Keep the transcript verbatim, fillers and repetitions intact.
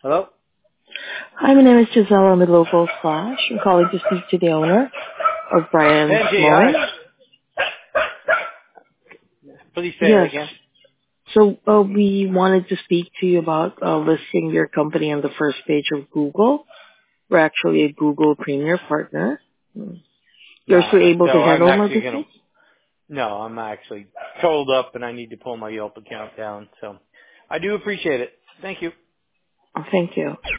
Hello? Hi, my name is Giselle. I'm a local Flash. I'm calling to speak to the owner of Brian's Benji, Mowing. hi. Please say that Yes. again. So uh, we wanted to speak to you about uh, listing your company on the first page of Google. We're actually a Google Premier partner. Hmm. You're still No, able to no, I'm handle my actually gonna, business? no, I'm actually told up and I need to pull my Yelp account down, so I do appreciate it. Thank you. Oh, thank you.